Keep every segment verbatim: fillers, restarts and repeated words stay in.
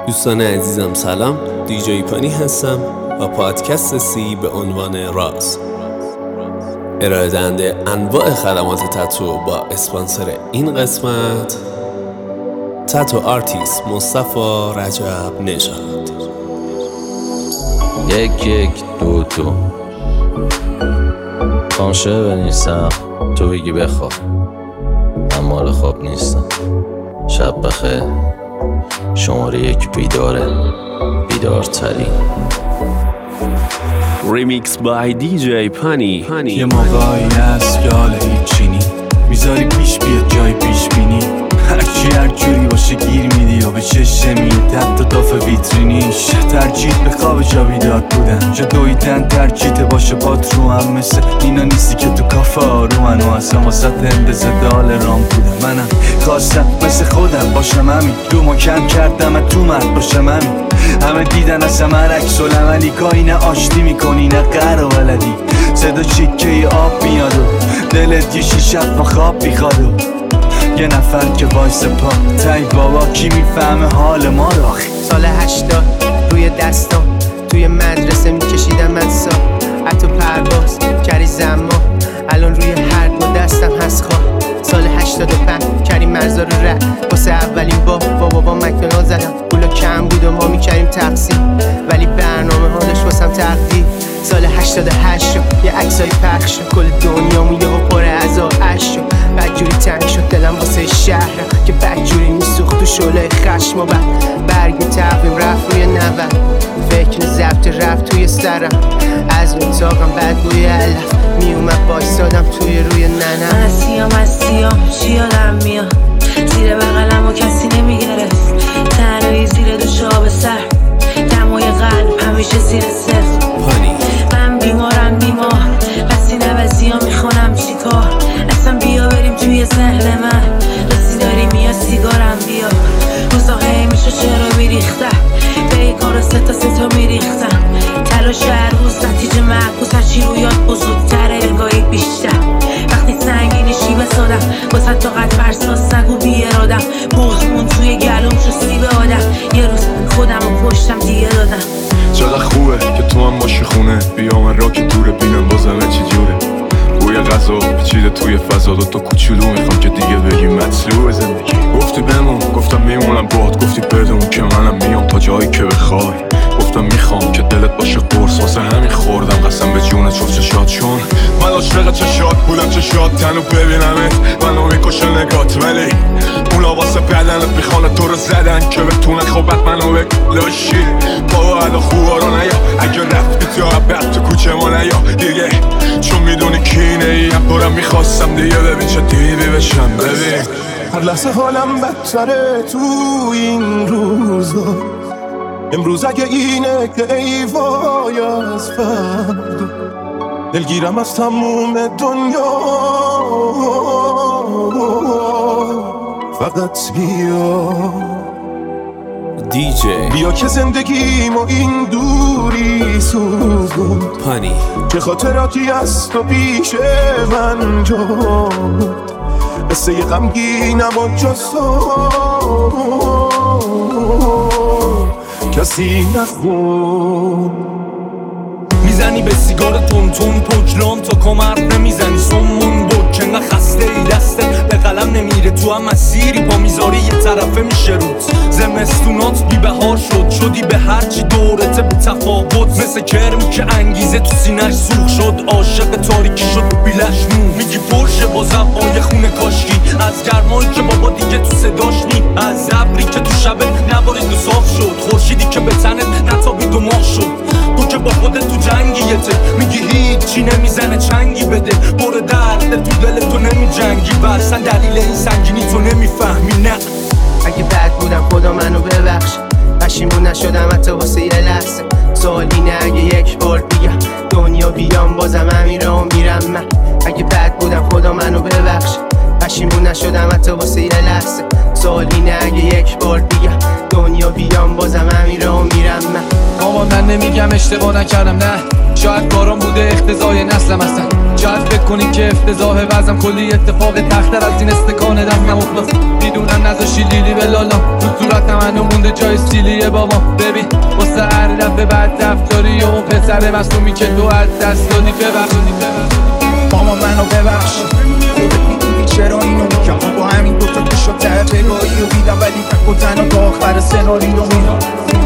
دوستان عزیزم سلام، دیجی پانی هستم و پادکست سی به عنوان راز ارائه دهنده انواع خدمات تتو با اسپانسر این قسمت تتو آرتیست مصطفی رجب نژاد. یک یک دو دو خانشه بنیستم تو بگی بخواب، من مال خواب نیستم. شب بخیر، شماره یک بیداره، بیدارترین. ریمیکس بای دیجی پانی. یه موقعی هست که حال هیچی نی میذاری پیش بیاد جای پیش بینی، هرچی هر جوری باشه گیر میدی و به چشم میاد حتی داف ویترینیش. ترجیح به خواب جا بیدار بودن، جا دویدن ترجیح باشه بات رو هم مثل اینا نیستی که تو کافه آرومن و اصلا واسه اندازه دال رام بودن. منم خواستم مثل خودم باشم همین، رو ما کم کردم تو مرد باشم همین. همه دیدن از همه عکس العملی، گاهی نه آشتی میکنی نه قهر و ولدی. صدا چیکه آب میاد و دلت یه شیشت با خواب میخواد و یه نفر که وایس پا تای بابا کی میفهمه حال ما رو. سال هشتاد روی دستام توی مدرسه میکشیدم مدسا، حتی پرواز کری زما الان روی هر دو دستم هست خواه. سال هشتاد و پنج کریم مرزا رو رد واسه اولین بار با بابا مکدونالد زدم. پولا کم بود و ما میکریم تقسیم، ولی برنامه ها داشت واسم تقدیر. سال هشتاد و هشت شد یه عکسای پخش شد، کل دنیا میگه و پره از آش شد. بدجوری تنگ شد دلم واسه شهرم که بدجوری میسوخت تو شعله خشم و بعد برگ تقویم رفت روی نود. فکر ضبط رفت توی سرم، از اتاقم بدبوی علف میومد بایستادم توی روی ننم. من از سیام از سیام چی یادم میاد، زیر بغلم و کسی نمیگرست، تنهایی زیر دو شاب سر، دمای قلب همیشه زیر صفر. من بیمارم بیمار، بسی نوزی ها میخونم چی کار. اصلا بیا بریم توی ذهن من، رسی داریم یا سیگارم بیا. روزا هی میشه چرا میریختم، به ای کار سه تا سه تا میریختم. تلاش هر روز نتیجه معکوس، هرچی رو یاد بزرگتره انگاهی بیشتر. وقتی سنگینی شیبه سادم واسه طاقت فرساز سگ و بی ارادم. بغزمون توی گلوم شو سیب آدم، یه روز خودم رو پشتم دیگه دادم. چقدر خوبه که تو هم باشی خونه، بیا من را که دوره بینم بازمه چی جوره. بوی غذا پیچیده توی فضا، دو تا کوچولو میخوام که دیگه بگی مطلوب زندگی. گفتی بمون گفتم میمونم باهات، گفتی بدون که منم میام تا جایی که بخوای. گفتم میخوام که دلت باشه قرص، واسه همین خوردم قسم به جون چوف چشات، چون من عاشق چشات بودم. چشات تنو ببینمت منو میکشه نگات، ولی اونا واسه بدنت میخوانه تو رو زدن که بتونه خوبت منو بکلاشی. بابا ادا خوبا رو نیا، اگه رفتی تو عبت تو کوچه ما نیا دیگه، چون میدونی کینه ای هم برم میخواستم دیگه. ببین چه دیوی بشم، ببین هر لحظه حالم بدتره تو این روزا. امروز اگه اینه که ای وای از فردا، دلگیرم از تموم دنیا. فقط بیا دیجی بیا که زندگیم و این دوری سوزون پانی، چه خاطراتی از تو پیش من جاد. قصه غمگینم و جز تو کسی نخون. میزنی به سیگار تون تون پوکلام تا کمر نمیزنی سمون بود که نه خسته ای دستت به قلم نمیره تو هم مسیری پا میذاری یه طرفه میشه روت. زمستونات بی بهار شد، شدی به هرچی دورته به تفاوت، مثل کرم که انگیزه تو سینش سوخ شد. عاشق تاریکی شد بیلش نون، میگی پرشه با زبای خونه کاشکی، از گرمایی که بابا دیگه تو صداش نی، از ابری که تو شب نبارید و صاف شد، خورشیدی که به تنت نتابید و ماه شد. تو که با خودت تو جنگیته، میگی هیچی نمیزنه چنگی بده، برو درد تو دل تو نمی جنگی و اصلا دلیل این سنگینی تو نمیفهمی. نه اگه بد بودم خدا منو ببخش، پشیمون نشدم حتی واسه یه لحظه. سوال اینه اگه یک بار دیگه دنیا بیام بازم همین راه میرم من. اگه بد بودم خدا منو ببخش، پشیمون نشدم حتی واسه یه لحظه. سوال اینه اگه یک بار دیگه دنیا بیام بازم همین راه میرم من. مامان من نمیگم اشتباه نکردم، نه شاید کارام بوده اختزای نسلم هستن، شاید فکر کنی که افتضاح وزم کلی اتفاق تختر از این استکان دستم افتاد. میدونم نذاشی لیلی به لالا تو صورت منو مونده جای سیلیه بابا. ببین واسه هر دفعه بعد رفتاری و اون پسر مصومی که تو از دست دادی ببخش ماما منو ببخش، خودت میدونی چرا اینو میگم. با همین دوتا که شد ته پگاهی و دیدم ولی تک و تنها تا آخر سناریو میرم.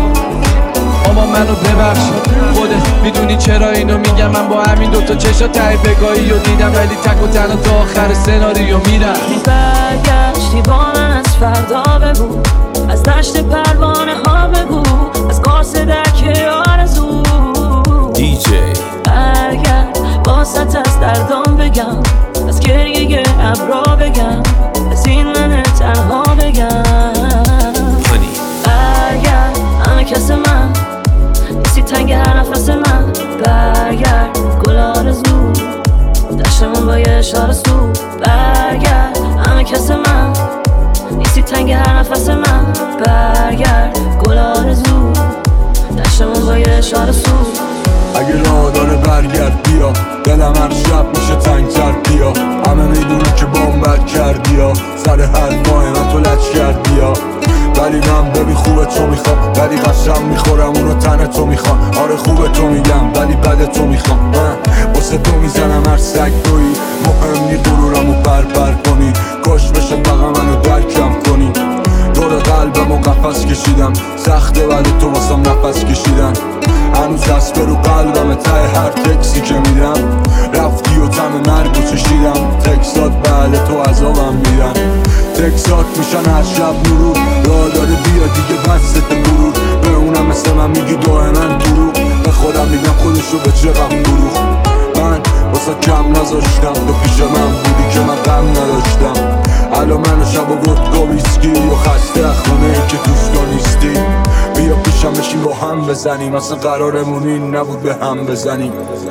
ماما منو ببخش، خودت میدونی چرا اینو میگم. من با همین دوتا چشا ته پگاهی و دیدم ولی تک و تنها تا آخر سناریو میرم. برگشتی با من از فردا بگو، از دشت پروانه ها بگو، از قاس درک آرزو دی جی برگرد باست از دردام بگم، از گریه ابرا بگم، از این من تنها بگم. پانی برگرد همه کس من نیستی تنگ هر نفس من. برگرد گل آرزو دشتمون با یه اشاره سو. برگرد همه کس من نیستی تنگ هر نفس من. برگرد گل آرزو دشتمون با یه اشاره سو. اگه راه داره برگرد بیا، دلم هر شب میشه تنگتر بیا. همه میدونی که بام بد کردی یا سر حرفای من تو لچ کردی یا، ولی من ببین خوبه تو میخوام، ولی قسم میخورم اونو تن تو میخوام. آره خوبه تو میگم ولی بد تو میخوام. من واسه تو میزنم هر سگ تویی، مهم نی غرورمو بربر کنی. کاش بشه فقط منو درکم کنی. دور قلبمو قفس کشیدم، سخته ولی تو واسم نفس کشیدن. هنوز دست برو قلبم ته هر تکسی که میدم. رفتی و تم مرگو چشیدم، تکسات بله تو عذابم میدن. تکسات میشن هر شب مرور، راه داره بیا دیگه دستت برور. به اونم مثل من میگی دائما دروغ، به خودم میگم خودشو به چقم فروخ. من واسه کم نذاشتم، تو پیش من بودی که من غم نداشتم. الان منو شب و ودکا ویسکی و خسته خونه که دوست تو نیستی. بیا پیشم بشیم با هم بزنیم، اصلا قرارمون این نبود به هم بزنیم.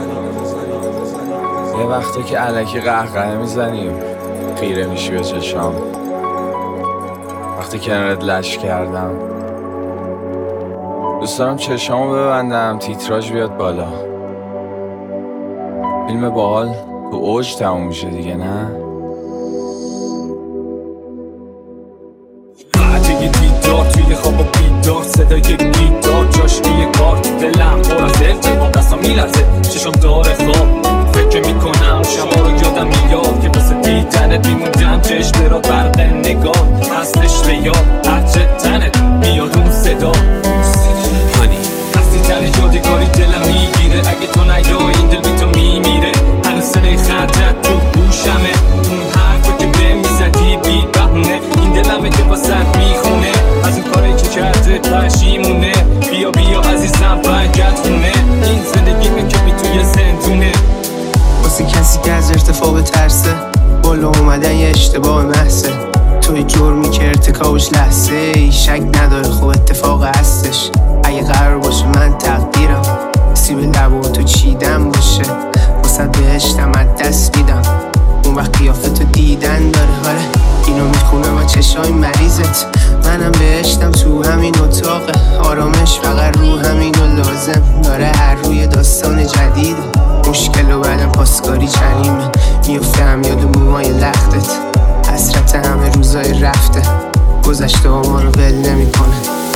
یه وقتا که الکی قهقه میزنیم خیره میشی به چشام، وقتی کنارت لش کردم دوست دارم چشامو ببندم تیتراژ بیاد بالا. فیلم باحال تو اوج تموم میشه دیگه نه؟ قطعی دیدار توی خواب و بیدار، صدای گیتار جاش توی کار. دلم پر از ارتباط دستم میلرزه چشم داره خواب. فکر میکنم شما رو یادم میاد که واسه دیدنت میموندم چشم را برق نگاه. هستش به یاد هرچه تنت میاد اون صدا. پانی هستی تن یادگاری دلم میگیره، اگه تو نیای این دل بی تو میمیره. هنوز صدای خطت تو گوشمه، اون حرفا که به میزدی بی بهونه. این دلمه که واسه میخونه، از این کاری که کرده پشیمونه. بیا بیا عزیزم برگرد خونه، این زندگیمه که بی توی زندونه. واسه کسی که از ارتفاع ترسه، بالا اومدن یه اشتباه محضه. توی جرمی که ارتکابش لحظه ای، شک نداره خب اتفاق هستش. اگه قرار باشه من تقدیرم سیب لبو تو چیدم باشه، واسه بهشتم از دست میدم. اون وقت قیافه تو دیدن داره، آره اینو میخونم از چشای مریضت. منم بهشتم تو همین اتاقه، آرامش فقط رو همین و لازم داره. هر روی داستان جدیده، مشکل و بعدم پاسکاری چنیمه. میفته هم یاد موهای لختت، حسرت همه روزای رفته. گذشته ها ما رو ول نمی کنه.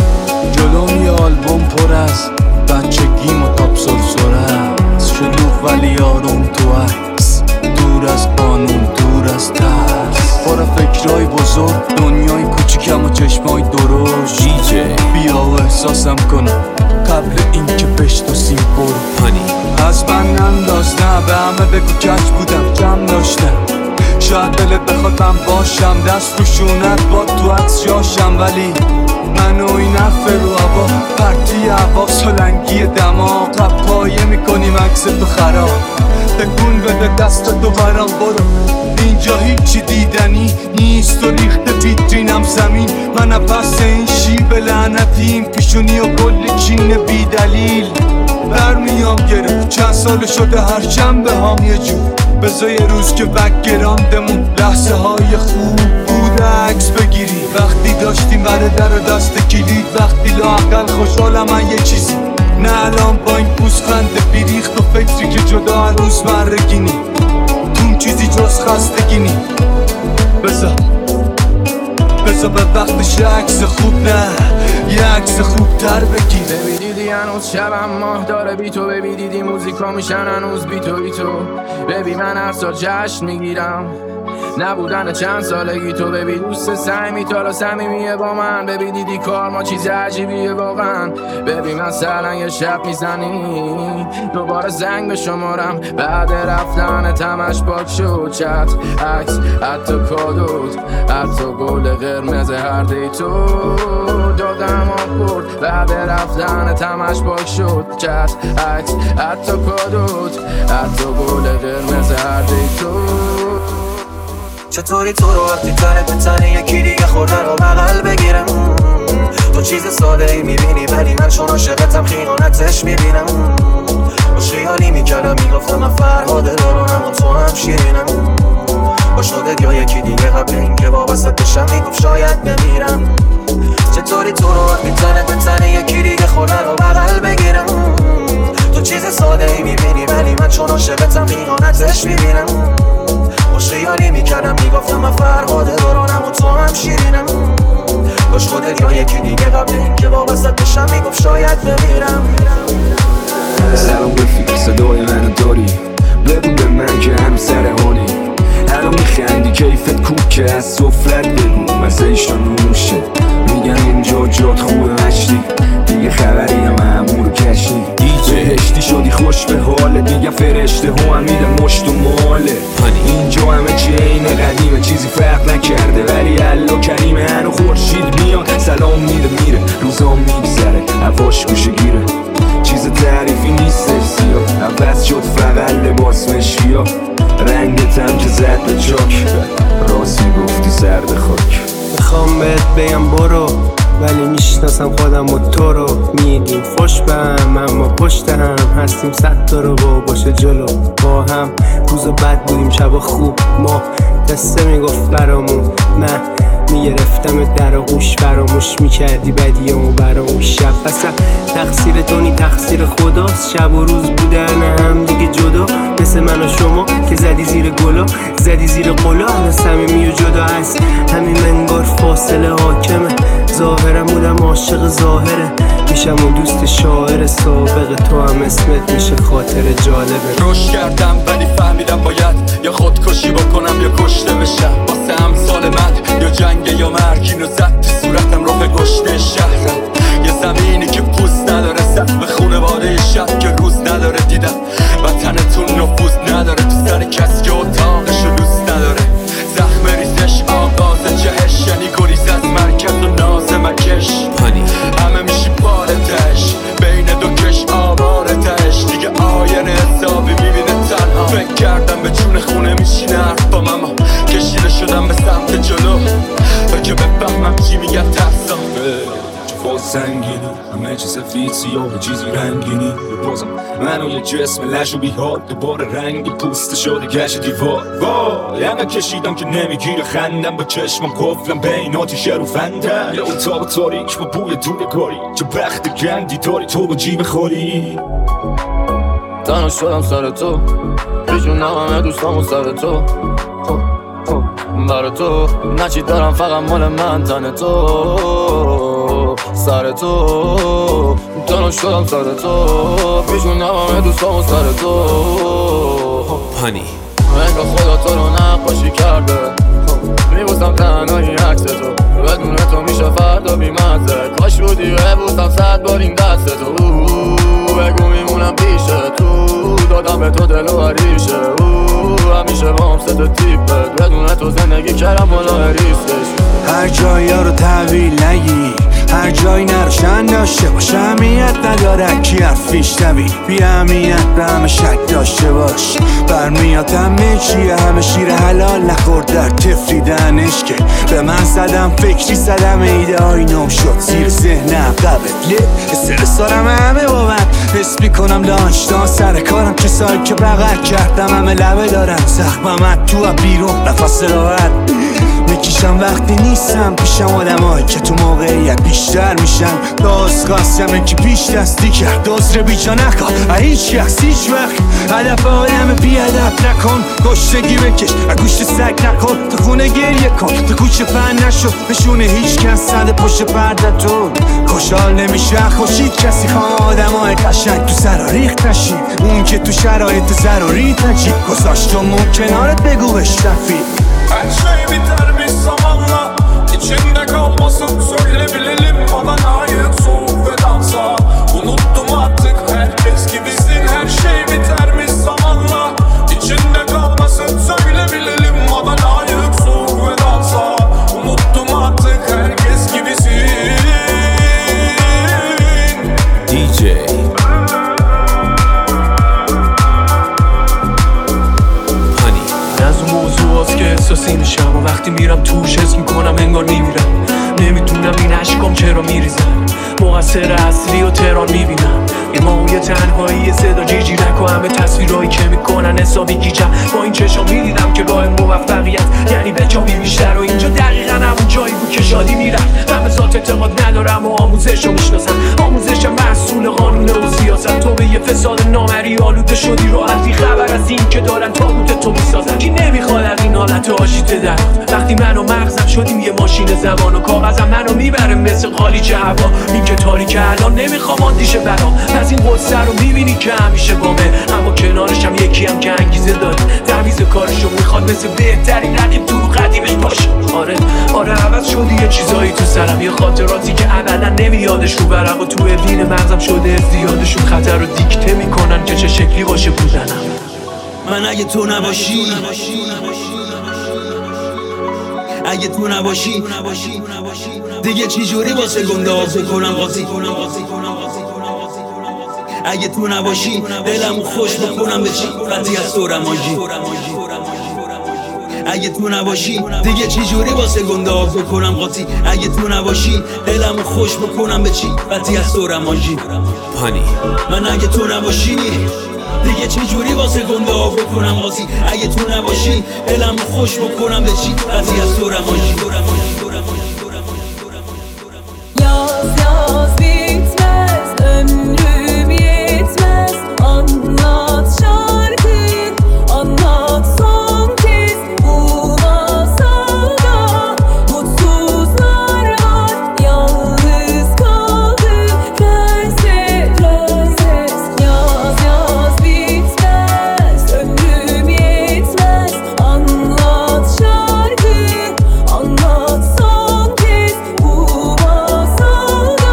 جلوم یه آلبوم پر از بچگیم و تاپ سرسره، شلوغ ولی آروم تو عکس، دور از قانون دور از ترس. پر فکرهای بزرگ، دنیای کوچیکم و چشمای درشت. دی جی بیا و احساسم کنم قبل این که بشناسیم برو. پانی از من انداز نه، به همه بگو کج بودم کم داشتم. شاید دلت بخواد من باشم، دست رو شونت با تو عکس جاشم. ولی من و این حرف رو هوا، پرتی هوا سلنگی دماغ. پایه میکنیم عکس تو خراب، تکون بده دست تو برام برو. اینجا هیچی دیدنی نیست و ریخته ویترینم زمین. من پس این شیب لعنتیم، پیشونی و کلی چین بی دلیل. برمیام گرفت چند سال شده هر شنبه هام یه جور. بذار یه روز که بک گراندمون لحظه های خوب بود عکس بگیری. وقتی داشتیم بره در دست کلید، وقتی لااقل خوشحالم من یه چیزی، نه الان با این پوزخند بیریخت و فکری که جدا هنوز مرگینی، تو چیزی جز خستگی نی. بذار بذار به وقتش عکس خوب، نه یه عکس خوب تر بگیر. ببینیدی هنوز شبم ماه داره بی تو، ببینیدی موزیکا میشن هنوز بی تو بی تو. ببین من هر سال جشن میگیرم نبودن چند سالگی تو، ببین دوست سعی تا صمیمیه با من، ببین دیدی کار ما چیز عجیبیه واقعا. ببین مثلا یه شب میزنی دوباره زنگ به شمارم، بعد رفتن تمش پاک شد چت عکس حتی کادوت حتی گل قرمز هر دی تو دادم آبورد، بعد رفتن تمش پاک شد چت عکس حتی کادوت حتی گل قرمز هر دی تو. چطوری تو رو وقتی تنه به تنه یکی دیگه خورده رو بغل بگیرم، تو چیز ساده ای میبینی ولی من چون عاشقتم خیانتش میبینم. باش خیالی میکردم میگفتم من فرهاده دارونم و تو هم شیرینم، با شده یا یکی دیگه قبل این که وابسته بشم میگفت شاید بمیرم. چطوری تو رو وقتی تنه به تنه یکی دیگه خورده رو بغل بگیرم، تو چیز ساده ای میبینی ولی من چون عاشقتم خیانتش میبینم. باش خیالی میکردم میگفتم من فرهاده دارونم و تو هم شیرینم، باش خودت یا یکی دیگه قبل این که وابسته بشم میگفت شاید بمیرم. سلام رفیق صدای منو داری، بگو به من که هنو سرحالی، هنو میخندی کیفت کوک که از سفرت بگو مزهش رو نوشه، میگن اینجا جات خوبه مشتی دیگه خبری هم همون رو کشی، بهشتی شدی خوش به حاله دیگه فرشته ها هم میدن مشت و ماله. اینجا همه چی اینه قدیمه چیزی فرق نکرده ولی الله کریمه، هنو خورشید میاد سلام میده میره روزام میگذره هواش گوشه گیره، چیز تعریفی نیستش سیاه عوض شد فقط لباس مشکیا، رنگت هم که زد به چاک راستی گفتی سر به خاک. میخوام بهت بگم برو ولی میشناسم خودم و تو رو، میگیم خوش به هم اما پشت هم هستیم صد تا رو با باشه جلو با هم. روز بد بودیم شب خوب ما دسته میگفت برامون، من میگرفتم در آغوش فراموش میکردی بدیامو برامون. شب اصلا تقصیر تو نی تقصیر خداست، شب و روز بودن هم دیگه جدا مثل من و شما که زدی زیر گلا زدی زیر قلا، الان صمیمی و جدا هست همین منگار فاصله حاکمه، ظاهرم بودم عاشق ظاهره میشم و دوست شاعر سابق، تو هم اسمت میشه خاطر جالبه. روش کردم ولی فهمیدم باید یا خودکشی بکنم یا کشته بشم، واسه امثال من یا جنگ یا مرگ اینو زد تو صورتم راه گشته شهرم، یه زمینی که پوست نداره سقف خونواده شب که روز نداره دیدم وطنتون نفوذ نداره تو سر کسی که اتاقشو دوست نداره، زخم ریزش آغاز جهش یعنی گریز از مرکز و ناز مکش، همه میشی پارتش بین دو کش آوارتش دیگه آینه حسابی میبینه تنها، فکر کردم به جون خونه میشینه حرفام اما کشیده شدم به سمت جلو تا که بفهمم چی میگن ترسام. با سنگینی همه چی سفید سیاه چیزی رنگینی بازم منو یه جسم لش و بیحال دوباره رنگی پوست شده گشت دیوار، وای همه کشیدم که نمیگیره خندم با چشمم قفلم بین آتیشه رو فندم، یه اتاق تاریک با بوی دورگاری چه بخت گندی داری تو با جیب خوری. تنها شدم سر تو پیشونم همه دوستامو سر تو برای تو نچی دارم فقط مال من تن تو سر تو تنها شدم سر تو پیشونم همه دوستامو سر تو پانی انگار خدا تو رو نقاشی کرده، میبوسم تنهایی عکس تو بدون تو میشه فردا بیمزه، کاش بودی ببوسم صد بار این دست تو بگو میمونم پیش تو دادم به تو دل و عریشه همیشه با هم ست تیپه بدون تو زندگی کردم بالا ریسکش. هر جایی ها رو تحویل نگی هر جایی نروشن داشته باش، اهمیت نداره کی حرفیش نبی بی اهمیت به همه شک داشته باش، برمیاد همه چیه همه شیر حلال نخورد در تفریدنش که به من زدم فکری زدم ایده های نام شد زیر ذهنم قبله استرس دارم همه با من حس میکنم دانشتان سر کارم کسایی که بغل کردم همه لبه دارم زخمم تو بیرون نفس راحت میکشم وقتی نیستم پیشم آدمایی که تو موقعیت بیشتر میشن. داست خواستم که پیش دستی کرد دوست رو بیجا نکن هیچ کس هیچ وقت هدف آدم بیادب نکن. گشتگی بکش گوشت سگ نکن تو خونه گریه کن تو کوچه پن نشد نشونه هیچ کس صد پشت پرده تو خوشحال نمیشه خوشید کسی خواه آدم های قشنگ تو سر ریخت نشی اون که تو شرایط ضروری تجی گذاشتمون کنارت begu ve şafi. Her şey biter bir zamanla İçinde kalmasın söyleyebilirim bana layık soğuk ve dansa. Unuttum artık herkes gibisin. Her şey biter bir zamanla İçinde kalmasın söyleyebilirim bana layık soğuk ve dansa. Unuttum artık herkes gibisin. D J که احساسی میشم و وقتی میرم توش حس میکنم انگار میمیرم. نمیدونم این عشقام چرا میریزن مقصر اصلی و تهران میبینم این ماهوی تنهایی صدا جیجیرک و همه تصویرهایی که میکنن حسابی گیجم. با این چشم میدیدم که راه موفقیت یعنی به جا بیشتر و اینجا دقیقا همون جایی بود که شادی میرم. من به ذات اعتقاد ندارم و آموزش رو میشناسم. آموزشم محصول قانون و سیاست. تو به یه فساد نامری آلوده شدی راحتی خبر از این که دارن تابوت تو میسازن. کی نمیخواد از این حالت آشیته در وقتی من و مغزم شدیم یه ماشین زمان و کاغذم منو میبره مثل قالیچ هوا. این که تاریک الان نمیخوام آندیشه برام از این قصه رو میبینی که همیشه بامه اما کنارشم یکی هم که انگیزه داره تمیز کارشو میخواد مثل بهترین رقیب تو قدیمش باشه. آره آره عوض شدی یه چیزایی تو سرم یه خاطراتی که ابدا نمیادش رو برق و تو وین مغزم شده زیادشون خطر رو دیکته میکنن که چه شکلی باشه بودنم. من اگه تو نباشی اگه تو نباشی دیگه چی جوری واسه گنده آزه کنم قاضی. اگه تو نباشی دلمو خوش بکنم به چی قطعی از تو رماجی. اگه تو نباشی دیگه چی جوری واسه گنده آزه کنم قاطی. اگه تو نباشی دلمو خوش بکنم به چی قطعی از تو رماجی. پانی من اگه تو نباشی دیگه چه جوری واسه گنده ها بکنم قاضی. اگه تو نباشی دلمو خوش بکنم به چی قضیه از تو رماجی. Yaz yaz bitmez ömrüm yetmez anlat şarkıyı anlat son kez bu masalda mutsuzlar var yalnız kaldı prenses prenses. Yaz yaz bitmez ömrüm yetmez anlat şarkıyı anlat son kez bu masalda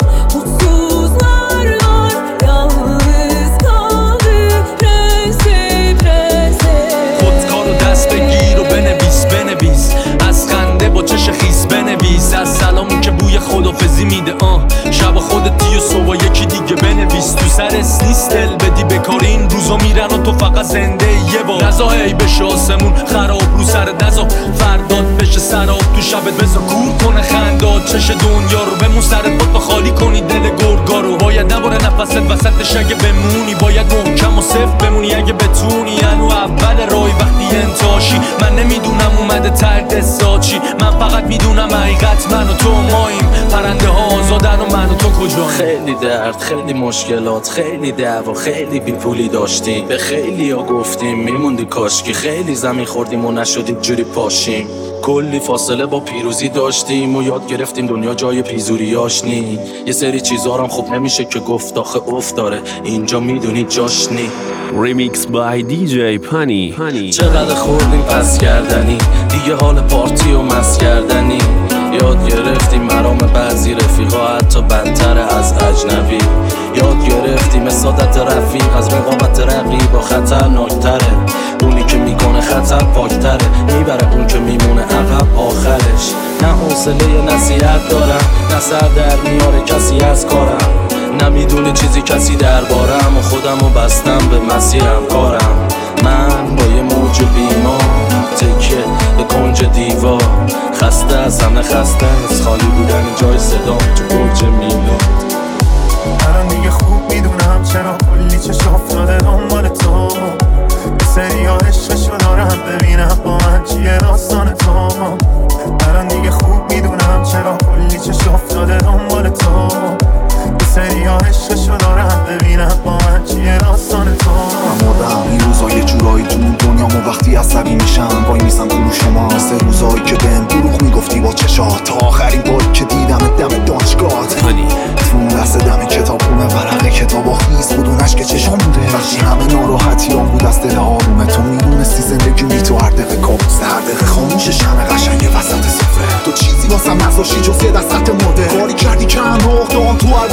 mutsuzlar var yalnız kaldı prenses prenses. خودکار رو دست بگیر و بنویس بنویس از خنده با چش خیس بنویس از سلامی که بوی خدافزی میده آه شب خودتی و صبح یکی دیگه بنویس. تو سرس نیست دل بدی بکار این روزا میرن و تو فقط زنده یه بار نزا هی بشه آسمون خراب رو سر دزا فرداد بشه سراب تو شبت بزا کور کنه خنداد چش دنیا رو بمون سرت بود خالی کنی دل گرگا رو. باید نباره نفست وسطش اگه بمونی باید محکم و صفر بمونی اگه بتونی. انو اول رای وقتی انتاشی من نمیدونم اومده ترد ساچی من فقط میدونم حقیقت من و تو ماییم پرنده ها آزادن و من و تو کجاییم. خیلی درد خیلی مشکلات خیلی دعوا خیلی بی پولی داشتیم به خیلی ها گفتیم میموندی کاشکی خیلی زمین خوردیم و نشدیم جوری پاشیم. کلی فاصله با پیروزی داشتیم و یاد گرفتیم دنیا جای پیزوریاش نی. یه سری چیزارم خوب نمیشه که گفت آخه افت داره اینجا میدونی جاش نی. ریمیکس بای دی جی پانی. چقدر خوردیم پس کردنی دیگه حال پارتی و مس کردنی. یاد گرفتیم مرام بعضی رفیقا حتی بدتر از اجنبی. یاد گرفتیم سادت رفیق از رقابت رقیبا خطرناکتره. اونی که میکنه خطر پاکتره میبره اون که میمونه عقب آخرش. نه حوصله نصیحت دارم نه سر در میاره کسی از کارم. نمیدونه چیزی کسی دربارم و خودمو بستم به مسیرم کارم. من با یه موج بیمار تکیه به کنج دیوار خسته از همه خسته از خالی بودن جای صدام تو برج میلاد. الان دیگه خوب میدونم چرا کلی چشم افتاده دنبال تو. یه سری ها عشقشو دارم ببینم با من چیه داستان تو.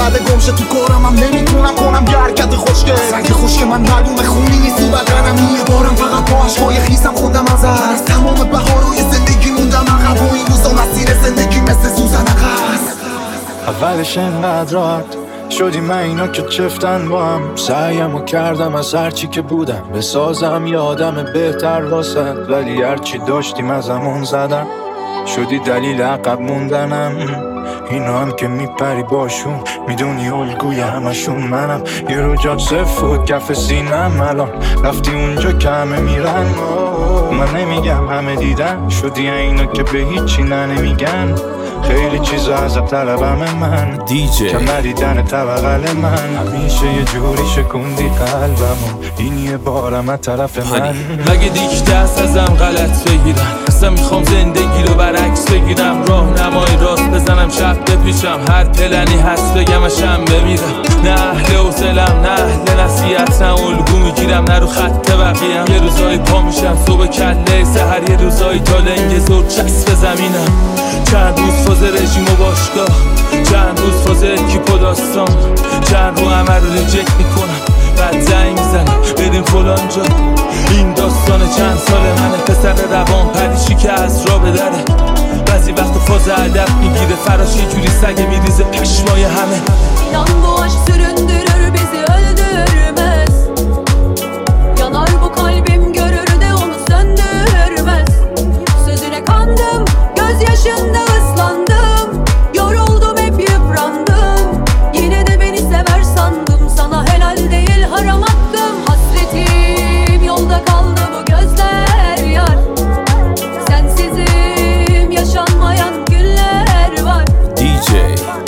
زده گمشه تو کارم هم نمیتونم کنم گرکت خوشگل سنگ خوشک من معلومه خونی نیست تو بدنم یه بارم فقط با عشقای خیسم خوندم از از تمام بهارای زندگی موندم عقب و این روزا مسیر زندگی مثل سوزن عقب اولش انقدر راحت شدی من اینا که چفتن با هم سعیم و کردم از هرچی که بودم بسازم یه آدم بهتر واسد ولی هرچی داشتیم از همون زدم شدی دلیل عقب موندنم اینا هم که میپری باشون میدونی الگوی همشون منم یه رو جات سفود کف سینم الان رفتی اونجا که همه میرن من نمیگم همه دیدن شدی اینا که به هیچی نه نمیگن خیلی چیزا از طلبم من دیجی کم ندیدن طبقل من همیشه یه جوری شکوندی قلبمو این یه بارم از طرف من مگه دیگه دست ازم غلط بگیرم اصلا میخوام زندگی رو برعکس بگیرم راه نمای راست بزنم شب بپیشم هر پلنی هست بگمشم بمیرم نه اهل حوصلم نه اهل نصیحت نه الگو میگیرم نه رو خط بقیه‌ام یه روزایی پا میشم صبح کله سحر یه روزایی تا لنگ زور چسب زمینم چند روز فاز رژیم و باشگاه چند روز فاز اکیپ و داستان چند رو همه رو ریجکت میکنم بعد زنگ میزنم بریم فلان جا این داستان چند ساله منه پسر روان پریشی که از را بدره بعضی وقت فاز ادب میگیره فراش یه جوری سگه میریزه پشمای همه Yan bu aşk süründürür bizi öldürmez Yanar bu kalbim görür de onu söndürmez Sözüne kandım gözyaşında ıslandım Yoruldum hep yıprandım Yine de beni sever sandım Sana helal değil haram attım Hasretim yolda kaldı bu gözler yar Sensizim yaşanmayan günler var دیجی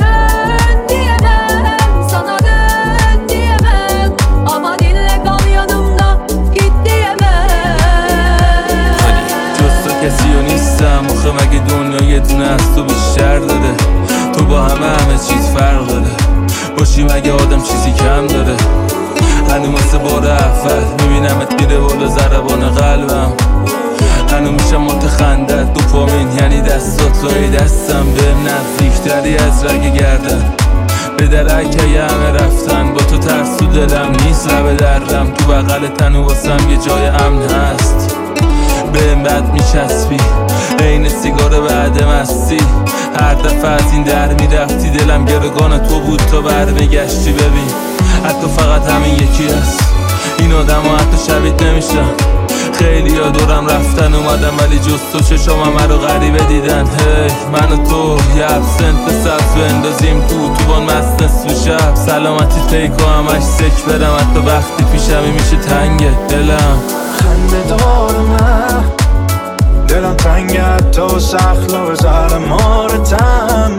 آخه مگه دنیا یه دونه از تو بیشتر داده تو با همه همه چیز فرق داره باشی مگه آدم چیزی کم داره هنو مثل بار اول میبینمت میره بالا ضربان قلبم هنو میشم متخندت دوپامین یعنی دستات لای دستم بهم نزدیکتری از رگ گردن به درک یه همه رفتن با تو ترس تو دلم نیست لب دردم تو بغل تنو واسم یه جای امن هست بهم بد میچسبی عین سیگار بعد مستی هر دفعه از این در میرفتی دلم گرگان تو بود تا برمیگشتی ببین حتی فقط همین یکی هست این آدم ها حتی شبیت نمیشن خیلی ها دورم رفتن اومدم ولی جز تو چشام همه رو غریبه دیدن هی من و تو یه ابسنت سبز بندازیم تو تو بان مست نصف شب سلامتی پیکو همش سک برم حتی وقتی پیشمی میشه تنگه دلم خنده دارم دلم تنگه حتی و سخلا و زهر مارتم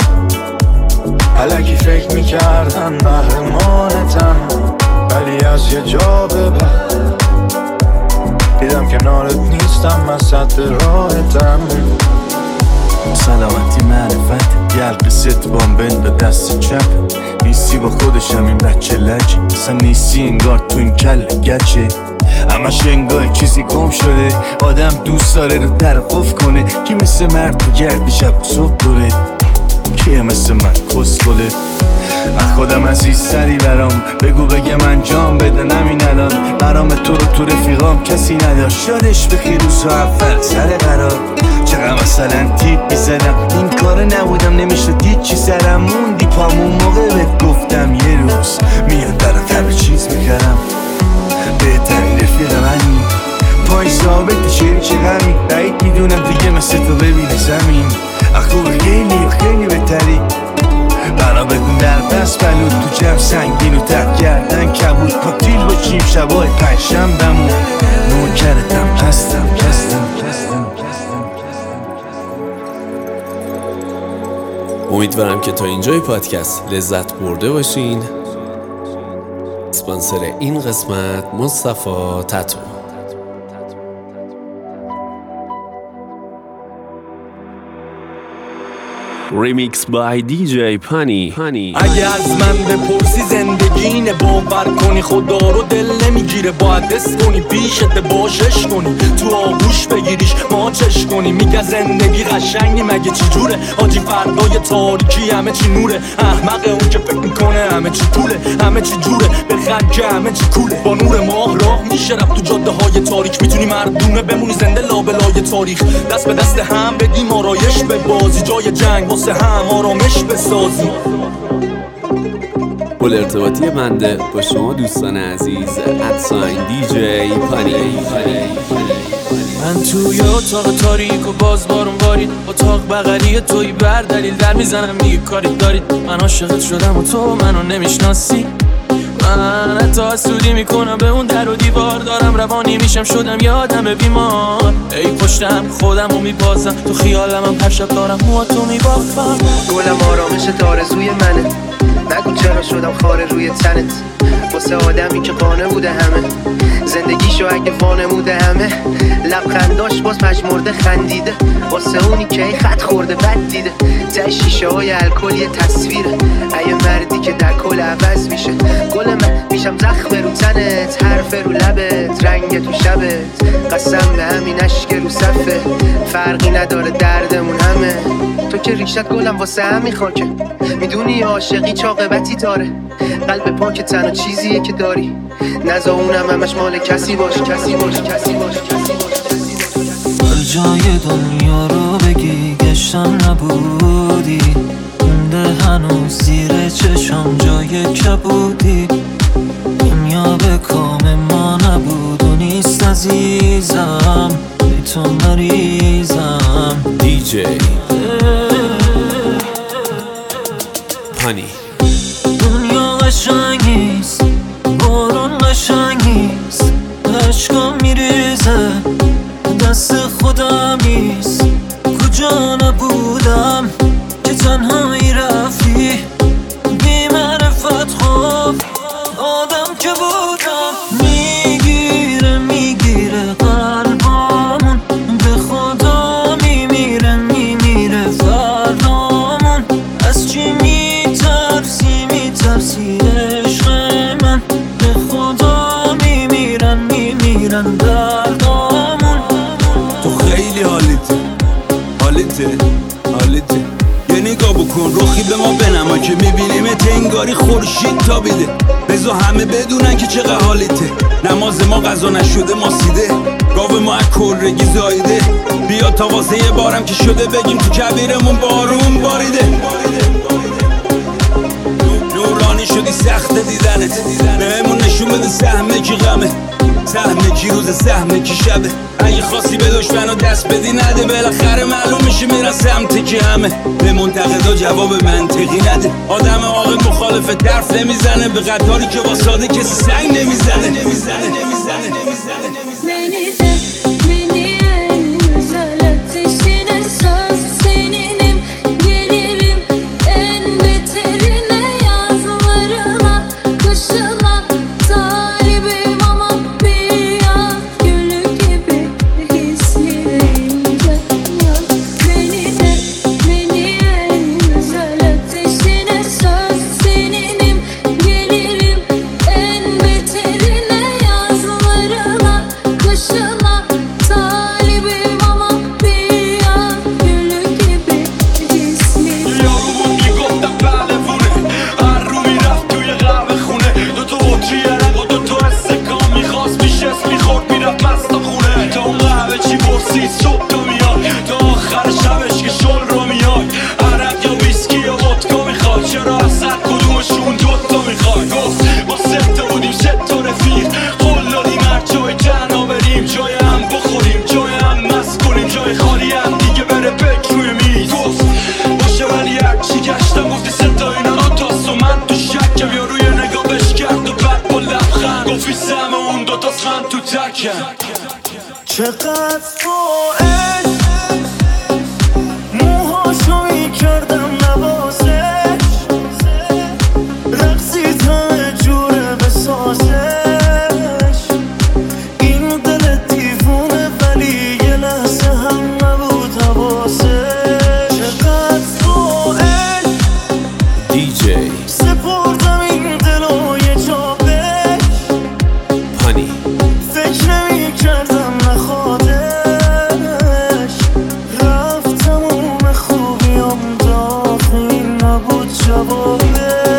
علکی فکر میکردن قهرمانتم ولی از یه جا به بعد دیدم کنارت نیستم من سطح راحتم سلامتی معرفت گل ست بامبن به دست چپ نیستی با خودشم این بچه لج اصلا نیستی انگار تو این کل گچه همش انگار چیزی گم شده آدم دوست داره رو در قف کنه کی مثل مرد تو گردی شب و صبح دوره کیه مثل من کس کله من خودم عزیزتری برام بگو بگه من جام بده نمین الان برام تو رو تو رفیقام کسی نداشت یادش بخیر روزا اول سر قرار چقدر مثلا تیپ میزنم این کار نبودم نمیشد هیچی سرم موندی پامون موقع بهت گفتم یه روز میاد برات همه چیز میکردم بهترین رفیق منی پای ثابت شیر چه غمی بعید میدونم دیگه مثل تو ببینه زمین اخوب خیلی خیلی بهتری بنا بدون در پس بلود تو جمع سنگین و تک کردن کبود پاکتیل باشیم شبای پنجشنبه‌مون نوکرتم هستم هستم امیدوارم که تا اینجای پادکست لذت برده باشین. اسپانسر این قسمت مصطفی تتو. Remix by دی جی پانی. اگه از من بپرسی زندگی اینه، باور کنی خدا رو دل نمیگیره، باید دست کنی پیشت باشش کنی، تو آغوش بگیریش ماچش کنی. میگه زندگی قشنگی مگه چی جوره، حاجی فردای تاریکی همه چی نوره، احمق اون که فکر میکنه همه چی پوله، همه چی جوره بخند که همه چی کوله. با نور ماه راه میشه رفت تو جاده های تاریک، میتونی مردونه بمونی زنده لابلای تاریخ، دست به دست هم بدیم آرایش به بازی، جای جنگ واسه هم آرامش بسازیم. پل ارتباطی بنده با شما دوستان عزیز ادساین دی جی پانی. من توی اتاق تاریک و باز بارون بارید، اتاق بغلی توی بر دلیل در میزنم میگه کاری دارید، من عاشقت شدم و تو منو نمیشناسی. من حتی حسودی میکنم به اون در و دیوار، دارم روانی میشم شدم یادم بیمار. ای پشتم خودم رو میبازم تو خیالم هم هر شب دارم موها تو میبافم. گلم آرامشت آرزوی منه، نگو چرا شدم خاره روی تنت، واسه آدمی که قانه بوده همه زندگیشو اگه وانموده همه، لبخنداش باز پژمرده خندیده، واسه اونی که ای خط خورده بد دیده، ته شیشه های الکل یه تصویره، ای مردی که در کل عوض میشه. گل من میشم زخم رو تنت، حرف رو لبت، رنگ تو شبت، قسم به همین اشک رو صفه، فرقی نداره دردمون همه. تو که ریشت گلم واسه همین خاکه، میدونی عاشقی چاقبتی داره، قلب پاک تنها چیزیه که داری، نزا اونم همش مال کسی باش کسی باش کسی باش کسی باش. هر جای دنیا رو بگی گشتم نبودی، مونده هنوز زیر چشم جای کبودی، دنیا به کام ما نبود و نیست عزیزم، بی تو مریضم. دی جی پانی. دنیا قشنگ نیست، بارون قشنگ نیست، عشقم میریزه دست خودم نیست، کجا نبودم که تنهایی رفتی، بی معرفت خواب آدم که بودم. میگیره میگیره قلبامون، به خدا میمیره میمیره فردامون، از چی میترسی میترسی عشق من، به خدا میمیرن میمیرن دردامون. تو خیلی حالیته حالیته حالیته، یه نگاه بکن روخی به ما بنما که میبینیمت انگاری خورشید تابیده، بزا همه بدونن که چقدر حالیته، نماز ما قضا نشده ما سیده، گاو ما از کرگی زایده، بیا تا واسه یه بارم که شده بگیم تو کبیرمون بارون باریده. نورانی شدی سخت دیدنت، بهمون نشون بده سهمه کی غمه، سهمه کی روز سهمه کی شبه، اگه خواستی به دشمنو دست بدی نده، بالاخره معلوم میشه میرن سمت کی همه، به منتقدا جواب منطقی نده، آدم عاقل مخالف طرف نمیزنه، به قطاری که با ساده کسی سنگ نمیزنه نمیزنه نمیزنه نمیزنه. چقدر با عشق موهاشو میکردم نوازش، رقصید همه جوره بسازش، این دل دیوونه ولی یه لحظه هم نبود حواسش. چقدر با سپردم این دل و یه جا بهش پانی فکر نمی کردم نخوادش رفت تموم خوبیام داخل نبود جوابش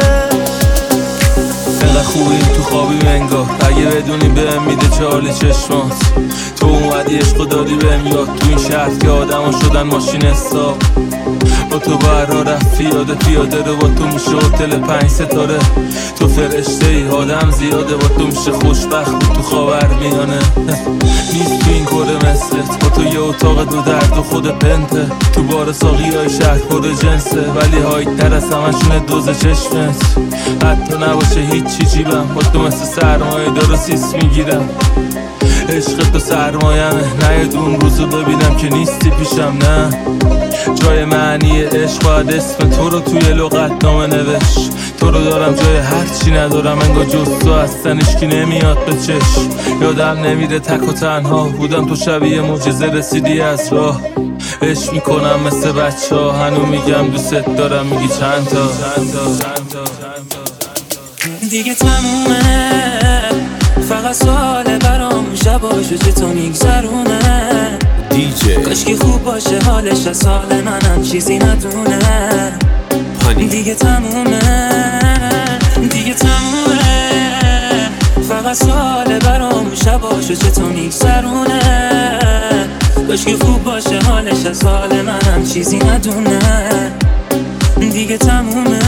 انقدر خوبی تو خوابی انگار اگه بدونی بهم میده چاله چشمات تو اومدی عشقو دادی بهم یاد تو این شهر که آدما شدن ماشین حساب با تو برا رفت پیاده پیاده رو با تو میشه هتل پنج ستاره تو فرشته ای آدم زیاده با تو میشه خوشبخت تو خاور میانه نیست تو این کره مثلت با تو یه اتاق دو در تو خود پنته تو بار ساقی های شهر پر جنسه ولی هایت تر از همشونه دوز چشمت حتی نباشه هیچی جیبم با تو مثل سرمایه دارو سیس میگیرم عشق تو سرمایمه نه اون روزو ببینم که نیستی پیشم نه جای معنی عشق باید اسم تو رو توی لغت نامه نوشت تو رو دارم جای هرچی ندارم انگار جز تو هستن اشکی نمیاد به چشم یادم نمیره تک و تنها بودم تو شبیه معجزه رسیدی از راه عشق میکنم مثل بچه ها هنو میگم دوست دارم میگی چند تا چند تا چند تا دیگه تمومه فقط سواله برام شباشو چطور میگذرونه دیجی کاشکی خوب باشه حالش از حال منم چیزی ندونه پانی دیگه تمومه دیگه تمومه فقط سواله برام شباشو چطور میگذرونه کاشکی خوب باشه حالش از حال منم چیزی ندونه دیگه تمومه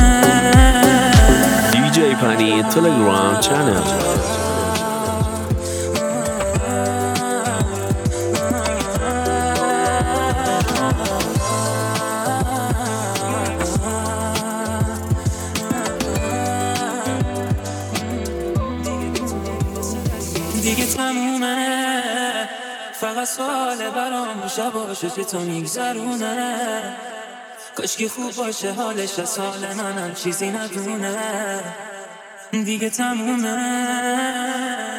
دیجی پانی تلگرام چنل دیگه تمومه فقط سواله برام شباشو چطور میگذرونه کاشکی خوب باشه حالش از حال منم چیزی ندونه دیگه تمومه